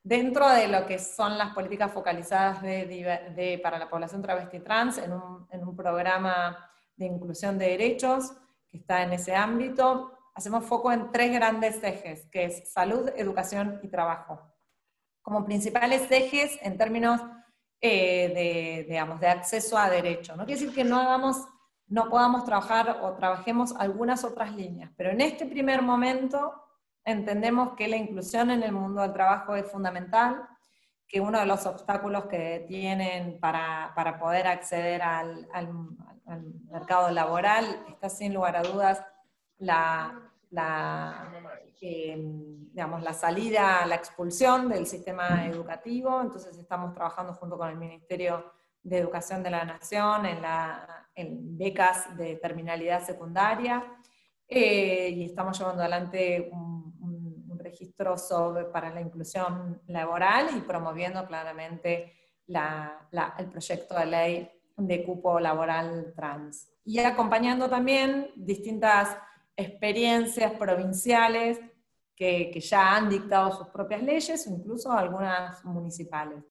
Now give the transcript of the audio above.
dentro de lo que son las políticas focalizadas para la población travesti trans, en un programa de inclusión de derechos que está en ese ámbito, hacemos foco en 3 grandes ejes, que es salud, educación y trabajo. Como principales ejes en términos digamos, de acceso a derecho. No quiere decir que no podamos trabajar o trabajemos algunas otras líneas, pero en este primer momento entendemos que la inclusión en el mundo del trabajo es fundamental, que uno de los obstáculos que tienen para poder acceder al mercado laboral está sin lugar a dudas digamos, la salida, la expulsión del sistema educativo. Entonces estamos trabajando junto con el Ministerio de Educación de la Nación en becas de terminalidad secundaria, y estamos llevando adelante un registro para la inclusión laboral y promoviendo claramente el proyecto de ley de cupo laboral trans. Y acompañando también distintas experiencias provinciales que ya han dictado sus propias leyes, o incluso algunas municipales.